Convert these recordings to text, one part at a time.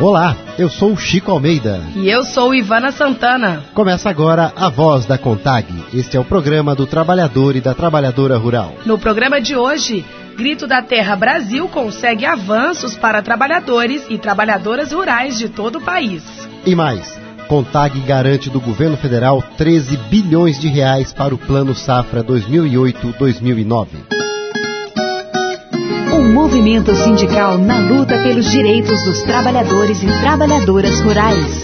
Olá, eu sou o Chico Almeida. E eu sou Ivana Santana. Começa agora a Voz da CONTAG. Este é o programa do trabalhador e da trabalhadora rural. No programa de hoje, Grito da Terra Brasil consegue avanços para trabalhadores e trabalhadoras rurais de todo o país. E mais, CONTAG garante do governo federal 13 bilhões de reais para o Plano Safra 2008-2009. O movimento sindical na luta pelos direitos dos trabalhadores e trabalhadoras rurais.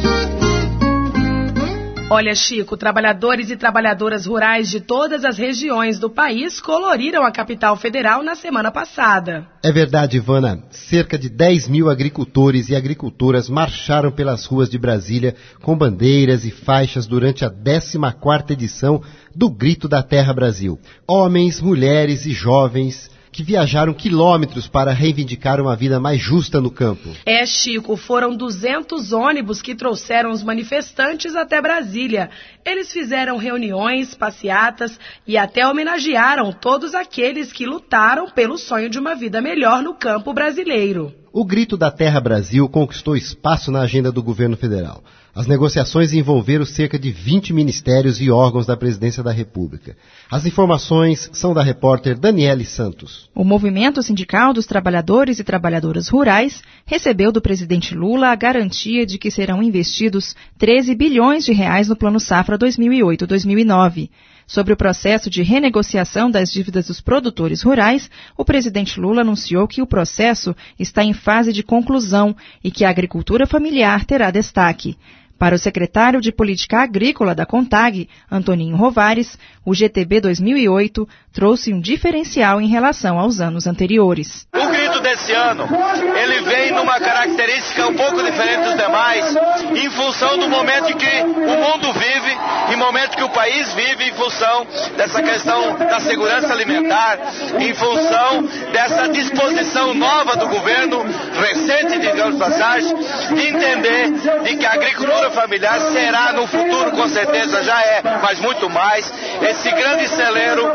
Olha, Chico, trabalhadores e trabalhadoras rurais de todas as regiões do país coloriram a capital federal na semana passada. É verdade, Ivana. Cerca de 10 mil agricultores e agricultoras marcharam pelas ruas de Brasília com bandeiras e faixas durante a 14ª edição do Grito da Terra Brasil. Homens, mulheres e jovens que viajaram quilômetros para reivindicar uma vida mais justa no campo. É, Chico, foram 200 ônibus que trouxeram os manifestantes até Brasília. Eles fizeram reuniões, passeatas e até homenagearam todos aqueles que lutaram pelo sonho de uma vida melhor no campo brasileiro. O Grito da Terra Brasil conquistou espaço na agenda do governo federal. As negociações envolveram cerca de 20 ministérios e órgãos da Presidência da República. As informações são da repórter Daniele Santos. O movimento sindical dos trabalhadores e trabalhadoras rurais recebeu do presidente Lula a garantia de que serão investidos 13 bilhões de reais no Plano Safra 2008-2009. Sobre o processo de renegociação das dívidas dos produtores rurais, o presidente Lula anunciou que o processo está em fase de conclusão e que a agricultura familiar terá destaque. Para o secretário de Política Agrícola da CONTAG, Antoninho Rovares, o GTB 2008 trouxe um diferencial em relação aos anos anteriores. O grito desse ano, ele vem numa característica um pouco diferente dos demais, em função do momento em que o mundo vive, em momento que o país vive, em função dessa questão da segurança alimentar, em função dessa disposição nova do governo, recente, digamos de passagem, de entender de que a agricultura familiar será no futuro, com certeza já é, mas muito mais, esse grande celeiro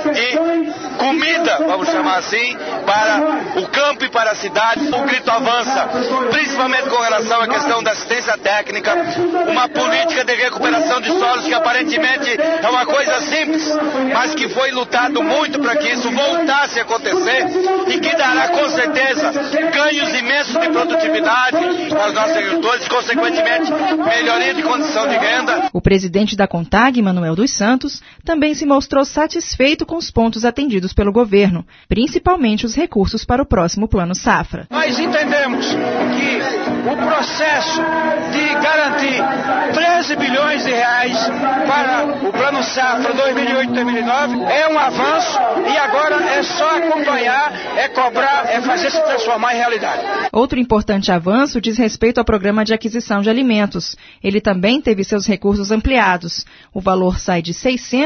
de comida, vamos chamar assim, para o campo e para a cidade. O grito avança, principalmente com relação à questão da assistência técnica, uma política de recuperação de solos que aparentemente é uma coisa simples, mas que foi lutado muito para que isso voltasse a acontecer e que dará com certeza ganhos imensos de produtividade para os nossos agricultores e, consequentemente, melhoria de condição de renda. O presidente da CONTAG, Manuel dos Santos, também se mostrou satisfeito com os pontos atendidos pelo governo, principalmente os recursos para o próximo Plano Safra. Nós entendemos que o processo de garantir 13 bilhões de reais para o Plano Safra 2008-2009 é um avanço e agora é só acompanhar, é cobrar, é fazer se transformar em realidade. Outro importante avanço diz respeito ao programa de aquisição de alimentos. Ele também teve seus recursos ampliados. O valor sai de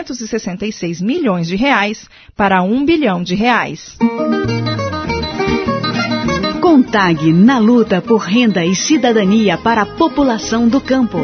666 milhões de reais para 1 bilhão de reais. CONTAG na luta por renda e cidadania para a população do campo.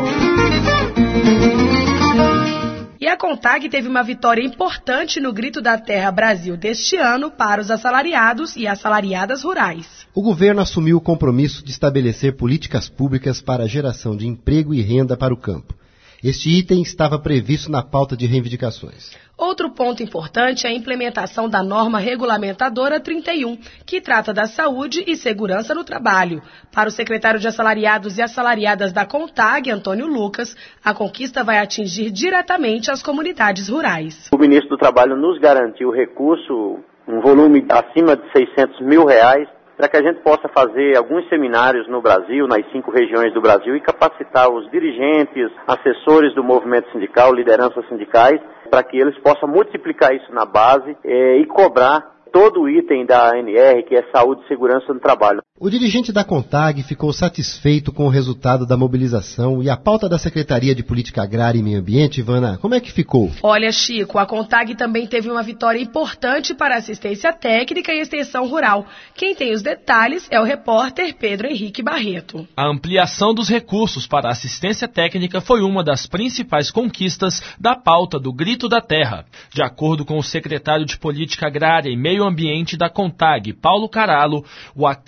E a CONTAG teve uma vitória importante no Grito da Terra Brasil deste ano para os assalariados e assalariadas rurais. O governo assumiu o compromisso de estabelecer políticas públicas para a geração de emprego e renda para o campo. Este item estava previsto na pauta de reivindicações. Outro ponto importante é a implementação da norma regulamentadora 31, que trata da saúde e segurança no trabalho. Para o secretário de Assalariados e Assalariadas da CONTAG, Antônio Lucas, a conquista vai atingir diretamente as comunidades rurais. O ministro do Trabalho nos garantiu recurso, um volume acima de 600 mil reais, para que a gente possa fazer alguns seminários no Brasil, nas 5 regiões do Brasil, e capacitar os dirigentes, assessores do movimento sindical, lideranças sindicais, para que eles possam multiplicar isso na base e cobrar todo o item da ANR, que é saúde e segurança no trabalho. O dirigente da CONTAG ficou satisfeito com o resultado da mobilização e a pauta da Secretaria de Política Agrária e Meio Ambiente, Ivana, como é que ficou? Olha, Chico, a CONTAG também teve uma vitória importante para a assistência técnica e extensão rural. Quem tem os detalhes é o repórter Pedro Henrique Barreto. A ampliação dos recursos para a assistência técnica foi uma das principais conquistas da pauta do Grito da Terra. De acordo com o secretário de Política Agrária e Meio Ambiente da CONTAG, Paulo Caralo, o acréscimo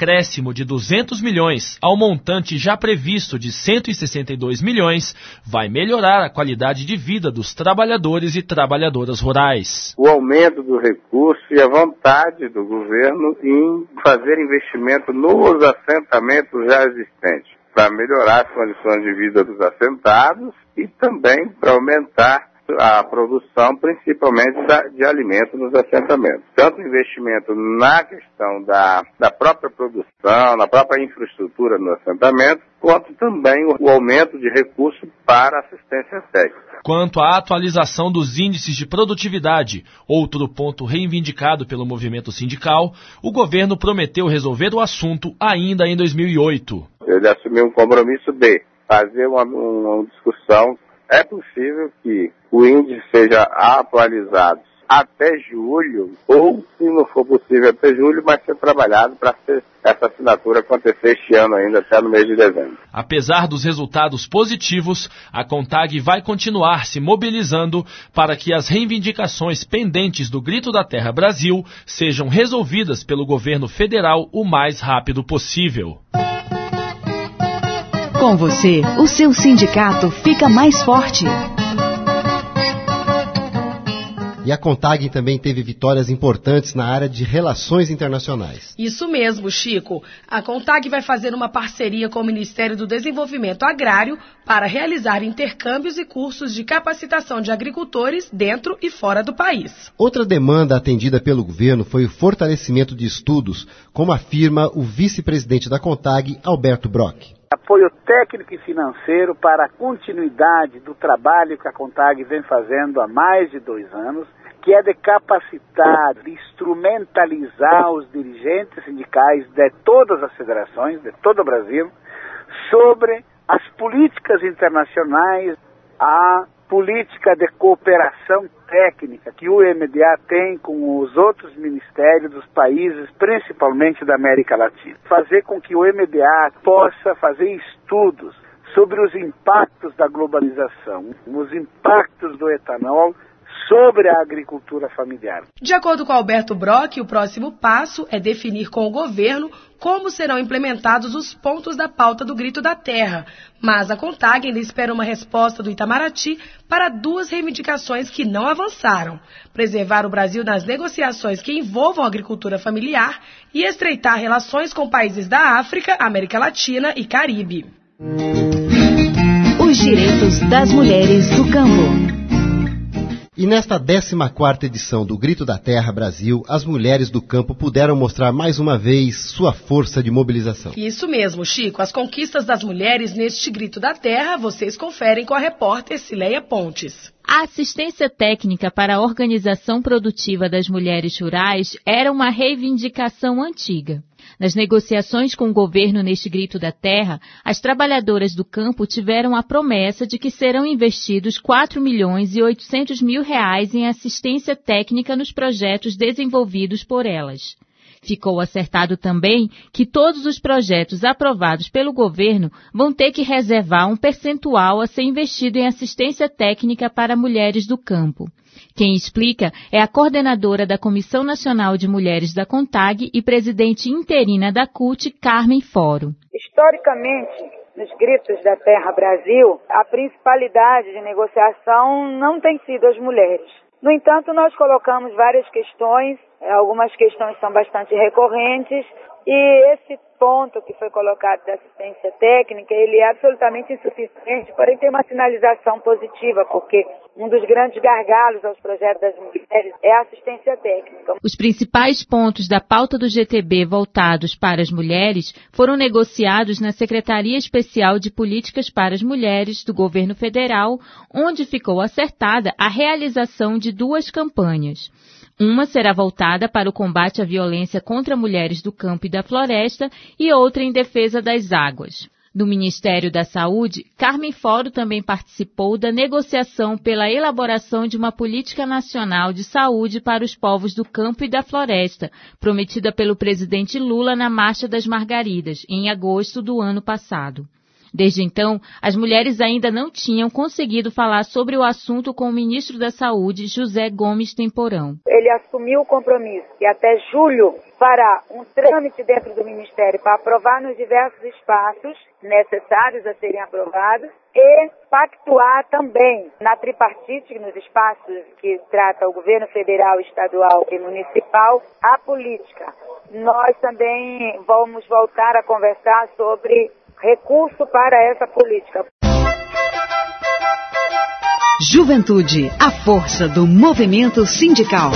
máximo de 200 milhões ao montante já previsto de 162 milhões vai melhorar a qualidade de vida dos trabalhadores e trabalhadoras rurais. O aumento do recurso e a vontade do governo em fazer investimento nos assentamentos já existentes, para melhorar as condições de vida dos assentados e também para aumentar a produção, principalmente de alimentos nos assentamentos. Tanto o investimento na questão da própria produção, na própria infraestrutura no assentamento, quanto também o aumento de recursos para assistência técnica. Quanto à atualização dos índices de produtividade, outro ponto reivindicado pelo movimento sindical, o governo prometeu resolver o assunto ainda em 2008. Ele assumiu um compromisso de fazer uma discussão. É possível que o índice seja atualizado até julho, ou, se não for possível até julho, mas ser trabalhado para essa assinatura acontecer este ano ainda, até no mês de dezembro. Apesar dos resultados positivos, a CONTAG vai continuar se mobilizando para que as reivindicações pendentes do Grito da Terra Brasil sejam resolvidas pelo governo federal o mais rápido possível. Com você, o seu sindicato fica mais forte. E a CONTAG também teve vitórias importantes na área de relações internacionais. Isso mesmo, Chico. A CONTAG vai fazer uma parceria com o Ministério do Desenvolvimento Agrário para realizar intercâmbios e cursos de capacitação de agricultores dentro e fora do país. Outra demanda atendida pelo governo foi o fortalecimento de estudos, como afirma o vice-presidente da CONTAG, Alberto Brock. Apoio técnico e financeiro para a continuidade do trabalho que a CONTAG vem fazendo há mais de 2 anos, que é de capacitar, de instrumentalizar os dirigentes sindicais de todas as federações, de todo o Brasil, sobre as políticas internacionais, a política de cooperação técnica que o MDA tem com os outros ministérios dos países, principalmente da América Latina. Fazer com que o MDA possa fazer estudos sobre os impactos da globalização, os impactos do etanol sobre a agricultura familiar. De acordo com Alberto Brock, o próximo passo é definir com o governo como serão implementados os pontos da pauta do Grito da Terra. Mas a CONTAG ainda espera uma resposta do Itamaraty para 2 reivindicações que não avançaram: preservar o Brasil nas negociações que envolvam a agricultura familiar e estreitar relações com países da África, América Latina e Caribe. Os direitos das mulheres do campo. E nesta 14ª edição do Grito da Terra Brasil, as mulheres do campo puderam mostrar mais uma vez sua força de mobilização. Isso mesmo, Chico. As conquistas das mulheres neste Grito da Terra, vocês conferem com a repórter Cileia Pontes. A assistência técnica para a organização produtiva das mulheres rurais era uma reivindicação antiga. Nas negociações com o governo neste Grito da Terra, as trabalhadoras do campo tiveram a promessa de que serão investidos R$ 4.800.000 em assistência técnica nos projetos desenvolvidos por elas. Ficou acertado também que todos os projetos aprovados pelo governo vão ter que reservar um percentual a ser investido em assistência técnica para mulheres do campo. Quem explica é a coordenadora da Comissão Nacional de Mulheres da CONTAG e presidente interina da CUT, Carmen Foro. Historicamente, nos Gritos da Terra Brasil, a principalidade de negociação não tem sido as mulheres. No entanto, nós colocamos várias questões, algumas questões são bastante recorrentes, e esse ponto que foi colocado da assistência técnica, ele é absolutamente insuficiente, porém tem uma sinalização positiva, porque um dos grandes gargalos aos projetos das mulheres é a assistência técnica. Os principais pontos da pauta do GTB voltados para as mulheres foram negociados na Secretaria Especial de Políticas para as Mulheres do Governo Federal, onde ficou acertada a realização de 2 campanhas. Uma será voltada para o combate à violência contra mulheres do campo e da floresta e outra em defesa das águas. Do Ministério da Saúde, Carmen Foro também participou da negociação pela elaboração de uma política nacional de saúde para os povos do campo e da floresta, prometida pelo presidente Lula na Marcha das Margaridas, em agosto do ano passado. Desde então, as mulheres ainda não tinham conseguido falar sobre o assunto com o ministro da Saúde, José Gomes Temporão. Ele assumiu o compromisso que até julho fará um trâmite dentro do Ministério para aprovar nos diversos espaços necessários a serem aprovados e pactuar também na tripartite, nos espaços que trata o governo federal, estadual e municipal, a política. Nós também vamos voltar a conversar sobre recurso para essa política. Juventude, a força do movimento sindical.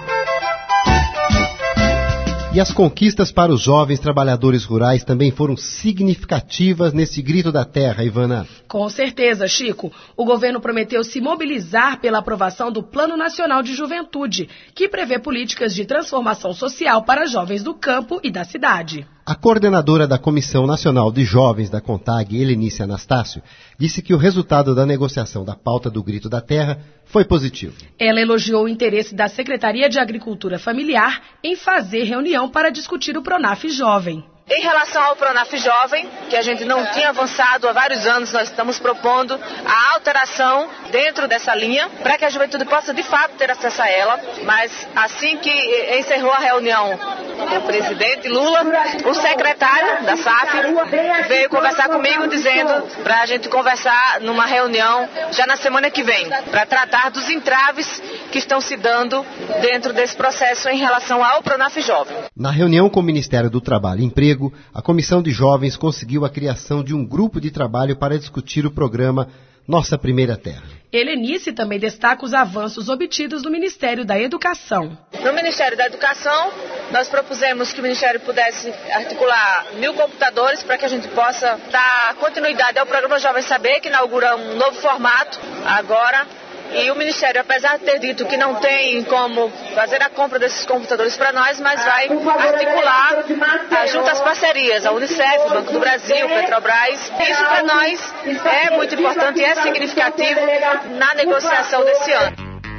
E as conquistas para os jovens trabalhadores rurais também foram significativas nesse grito da terra, Ivana. Com certeza, Chico. O governo prometeu se mobilizar pela aprovação do Plano Nacional de Juventude, que prevê políticas de transformação social para jovens do campo e da cidade. A coordenadora da Comissão Nacional de Jovens da CONTAG, Helenice Anastácio, disse que o resultado da negociação da pauta do Grito da Terra foi positivo. Ela elogiou o interesse da Secretaria de Agricultura Familiar em fazer reunião para discutir o Pronaf Jovem. Em relação ao Pronaf Jovem, que a gente não tinha avançado há vários anos, nós estamos propondo a alteração dentro dessa linha para que a juventude possa de fato ter acesso a ela. Mas assim que encerrou a reunião com o presidente Lula, o secretário da SAF veio conversar comigo dizendo para a gente conversar numa reunião já na semana que vem, para tratar dos entraves que estão se dando dentro desse processo em relação ao Pronaf Jovem. Na reunião com o Ministério do Trabalho e Emprego, a Comissão de Jovens conseguiu a criação de um grupo de trabalho para discutir o programa Nossa Primeira Terra. Helenice também destaca os avanços obtidos no Ministério da Educação. No Ministério da Educação, nós propusemos que o Ministério pudesse articular 1.000 computadores para que a gente possa dar continuidade ao programa Jovem Saber, que inaugura um novo formato agora. E o Ministério, apesar de ter dito que não tem como fazer a compra desses computadores para nós, mas vai articular junto às parcerias, a Unicef, o Banco do Brasil, Petrobras. Isso para nós é muito importante e é significativo na negociação desse ano.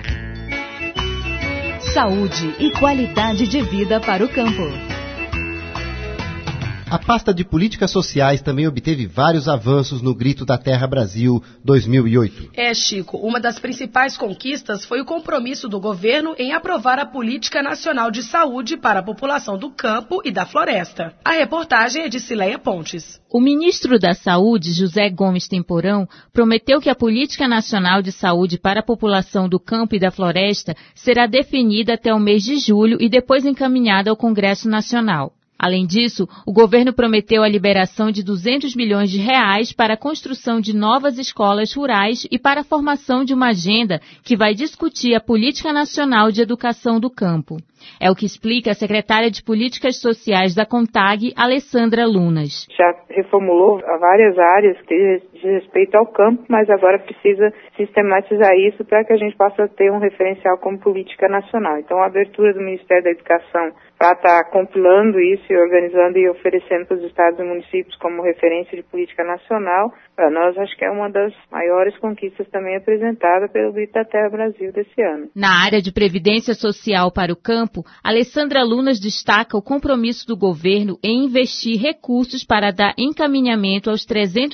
Saúde e qualidade de vida para o campo. A pasta de políticas sociais também obteve vários avanços no Grito da Terra Brasil 2008. Chico, uma das principais conquistas foi o compromisso do governo em aprovar a Política Nacional de Saúde para a população do campo e da floresta. A reportagem é de Cileia Pontes. O ministro da Saúde, José Gomes Temporão, prometeu que a Política Nacional de Saúde para a população do campo e da floresta será definida até o mês de julho e depois encaminhada ao Congresso Nacional. Além disso, o governo prometeu a liberação de 200 milhões de reais para a construção de novas escolas rurais e para a formação de uma agenda que vai discutir a Política Nacional de Educação do Campo. É o que explica a secretária de Políticas Sociais da CONTAG, Alessandra Lunas. Já reformulou várias áreas que diz respeito ao campo, mas agora precisa sistematizar isso para que a gente possa ter um referencial como política nacional. Então, a abertura do Ministério da Educação para estar compilando isso e organizando e oferecendo para os estados e municípios como referência de política nacional, para nós acho que é uma das maiores conquistas também apresentada pelo Grito da Terra Brasil desse ano. Na área de Previdência Social para o campo, Alessandra Lunas destaca o compromisso do governo em investir recursos para dar encaminhamento aos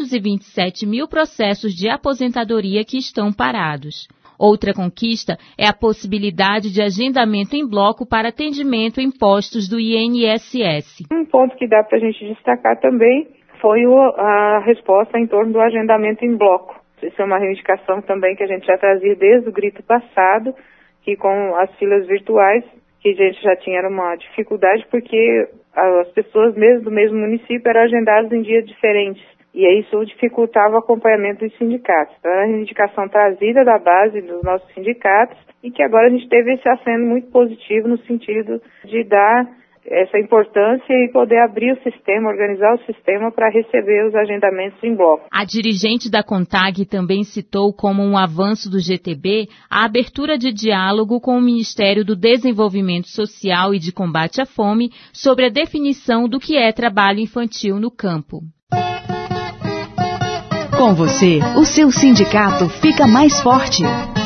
327 mil processos de aposentadoria que estão parados. Outra conquista é a possibilidade de agendamento em bloco para atendimento em postos do INSS. Um ponto que dá para a gente destacar também foi a resposta em torno do agendamento em bloco. Isso é uma reivindicação também que a gente já trazia desde o grito passado, que com as filas virtuais, que a gente já tinha uma dificuldade, porque as pessoas mesmo do mesmo município eram agendadas em dias diferentes. E aí isso dificultava o acompanhamento dos sindicatos. Então, era a reivindicação trazida da base dos nossos sindicatos e que agora a gente teve esse aceno muito positivo no sentido de dar essa importância e poder abrir o sistema, organizar o sistema para receber os agendamentos em bloco. A dirigente da CONTAG também citou como um avanço do GTB a abertura de diálogo com o Ministério do Desenvolvimento Social e de Combate à Fome sobre a definição do que é trabalho infantil no campo. Com você, o seu sindicato fica mais forte.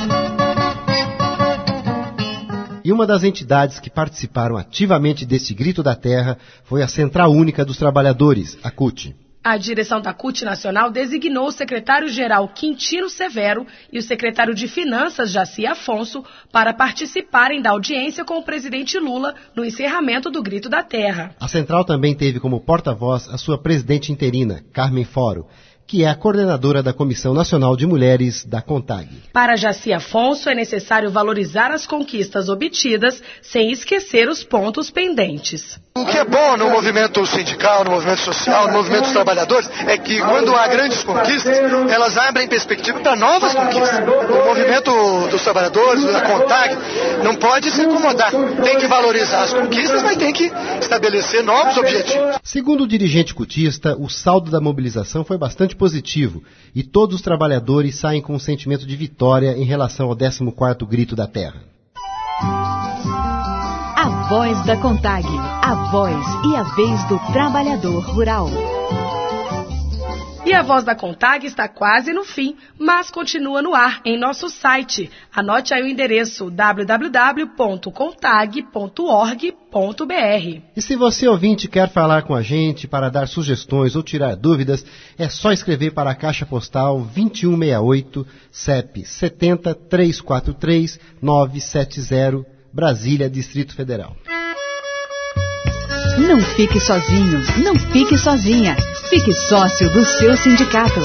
E uma das entidades que participaram ativamente desse Grito da Terra foi a Central Única dos Trabalhadores, a CUT. A direção da CUT Nacional designou o secretário-geral Quintino Severo e o secretário de Finanças, Jaci Afonso, para participarem da audiência com o presidente Lula no encerramento do Grito da Terra. A central também teve como porta-voz a sua presidente interina, Carmen Foro, que é a coordenadora da Comissão Nacional de Mulheres da CONTAG. Para Jaci Afonso, é necessário valorizar as conquistas obtidas sem esquecer os pontos pendentes. O que é bom no movimento sindical, no movimento social, no movimento dos trabalhadores, é que quando há grandes conquistas, elas abrem perspectiva para novas conquistas. O movimento dos trabalhadores, da CONTAG, não pode se acomodar. Tem que valorizar as conquistas, mas tem que estabelecer novos objetivos. Segundo o dirigente cutista, o saldo da mobilização foi bastante positivo e todos os trabalhadores saem com um sentimento de vitória em relação ao 14º Grito da Terra. A voz da CONTAG, a voz e a vez do trabalhador rural. E a Voz da CONTAG está quase no fim, mas continua no ar em nosso site. Anote aí o endereço www.contag.org.br. E se você, ouvinte, quer falar com a gente para dar sugestões ou tirar dúvidas, é só escrever para a Caixa Postal 2168, CEP 70-343-970, Brasília, Distrito Federal. Não fique sozinho, não fique sozinha. Fique sócio do seu sindicato.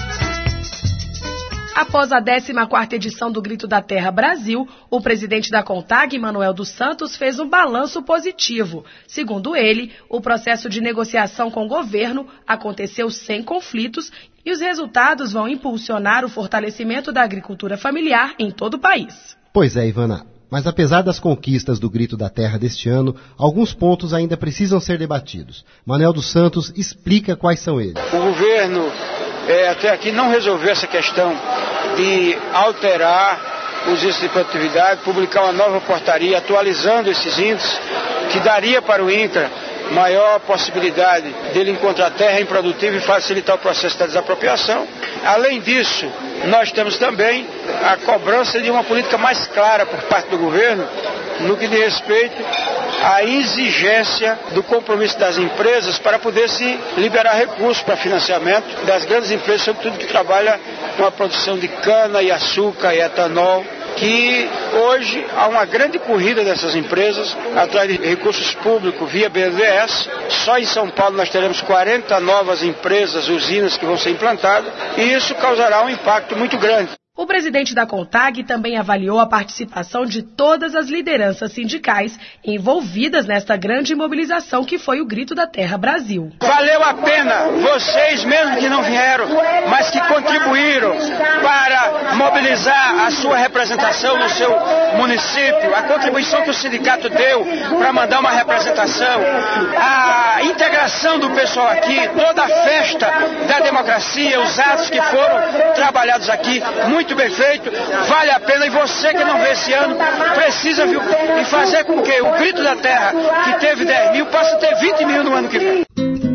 Após a 14ª edição do Grito da Terra Brasil, o presidente da CONTAG, Manuel dos Santos, fez um balanço positivo. Segundo ele, o processo de negociação com o governo aconteceu sem conflitos e os resultados vão impulsionar o fortalecimento da agricultura familiar em todo o país. Pois é, Ivana. Mas apesar das conquistas do Grito da Terra deste ano, alguns pontos ainda precisam ser debatidos. Manuel dos Santos explica quais são eles. O governo até aqui não resolveu essa questão de alterar os índices de produtividade, publicar uma nova portaria atualizando esses índices, que daria para o INCRA maior possibilidade dele encontrar terra improdutiva e facilitar o processo da desapropriação. Além disso, nós temos também a cobrança de uma política mais clara por parte do governo no que diz respeito à exigência do compromisso das empresas para poder se liberar recursos para financiamento das grandes empresas, sobretudo que trabalham com a produção de cana e açúcar e etanol, que hoje há uma grande corrida dessas empresas atrás de recursos públicos via BNDES. Só em São Paulo nós teremos 40 novas empresas, usinas que vão ser implantadas, e isso causará um impacto muito grande. O presidente da CONTAG também avaliou a participação de todas as lideranças sindicais envolvidas nesta grande mobilização que foi o Grito da Terra Brasil. Valeu a pena vocês, mesmo que não vieram, mas que contribuíram para mobilizar a sua representação no seu município, a contribuição que o sindicato deu para mandar uma representação, a integração do pessoal aqui, toda a festa da democracia, os atos que foram trabalhados aqui, muito bem feito, vale a pena. E você que não vê esse ano, precisa e fazer com que o Grito da Terra, que teve 10 mil, possa ter 20 mil no ano que vem.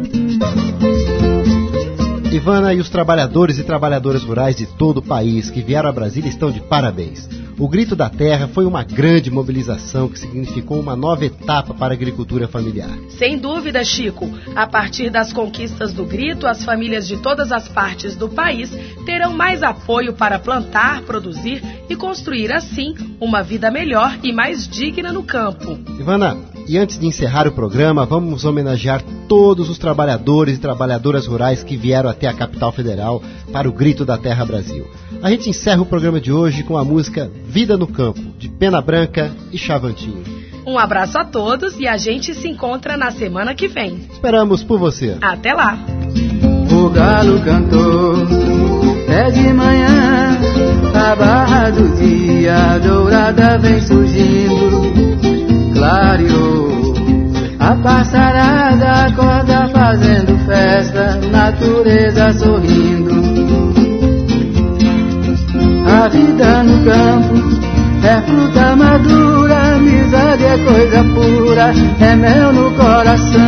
Ivana, e os trabalhadores e trabalhadoras rurais de todo o país que vieram a Brasília estão de parabéns. O Grito da Terra foi uma grande mobilização que significou uma nova etapa para a agricultura familiar. Sem dúvida, Chico. A partir das conquistas do Grito, as famílias de todas as partes do país terão mais apoio para plantar, produzir e construir, assim, uma vida melhor e mais digna no campo. Ivana, e antes de encerrar o programa, vamos homenagear todos os trabalhadores e trabalhadoras rurais que vieram até a capital federal para o Grito da Terra Brasil. A gente encerra o programa de hoje com a música Vida no Campo, de Pena Branca e Chavantinho. Um abraço a todos e a gente se encontra na semana que vem. Esperamos por você. Até lá. O galo cantou, é de manhã, a barra do dia dourada vem surgindo, clareou, a passarada acorda fazendo festa, natureza sorrindo. A vida no campo é fruta madura, amizade é coisa pura, é mel no coração.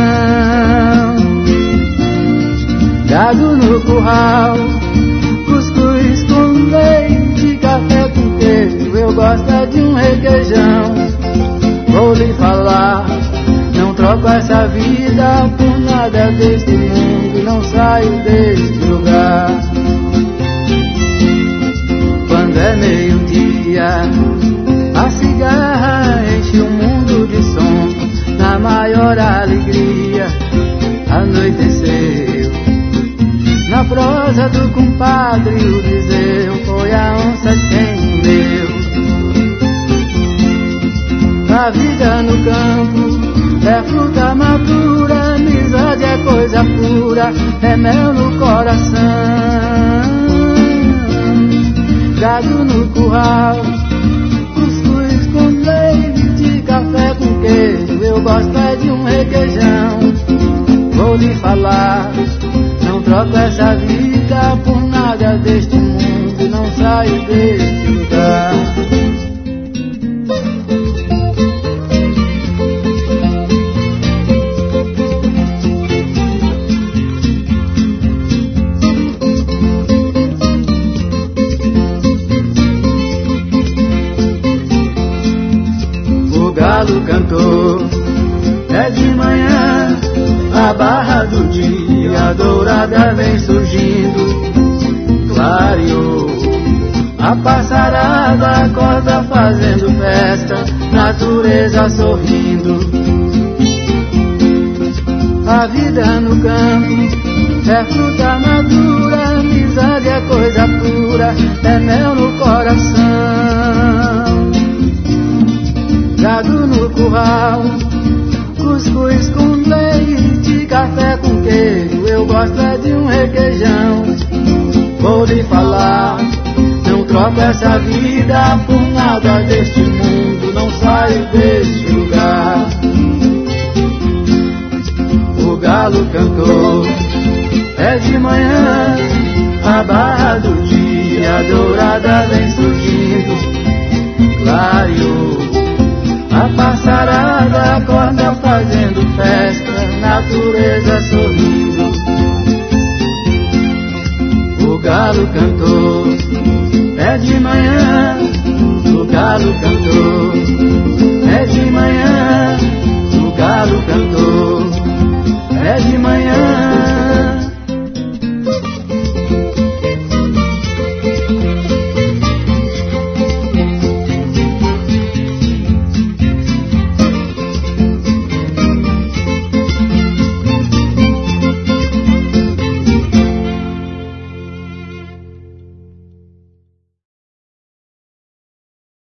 Gado no curral, cuscuz com leite, café com queijo, eu gosto de um requeijão. Vou lhe falar, não troco essa vida por nada. nada deste mundo, não saio deste lugar. Quando é meio-dia, a cigarra enche o mundo de som. Na maior alegria, anoiteceu. Na prosa do compadre o dizer foi a onça quem comeu. A vida no campo é fruta madura, amizade é coisa pura, é mel no coração. Gado no curral, cuscuz com leite, café com queijo, eu gosto é de um requeijão. Vou lhe falar, não troco essa vida por nada deste mundo, não saio deste lugar. O galo cantou, é de manhã, a barra do dia dourada vem surgindo, clareou. A passarada acorda fazendo festa, natureza sorrindo. A vida no campo é fruta madura, amizade é coisa pura, é mel no coração. Gado no curral, cuscuz com leite, café com queijo, eu gosto é de um requeijão. Vou lhe falar, não troco essa vida por nada deste mundo, não saio deste lugar. O galo cantou, é de manhã, a barra do dia dourada vem surgindo, clareou. A passarada acorda fazendo festa, natureza sorrindo. O galo cantou, é de manhã, o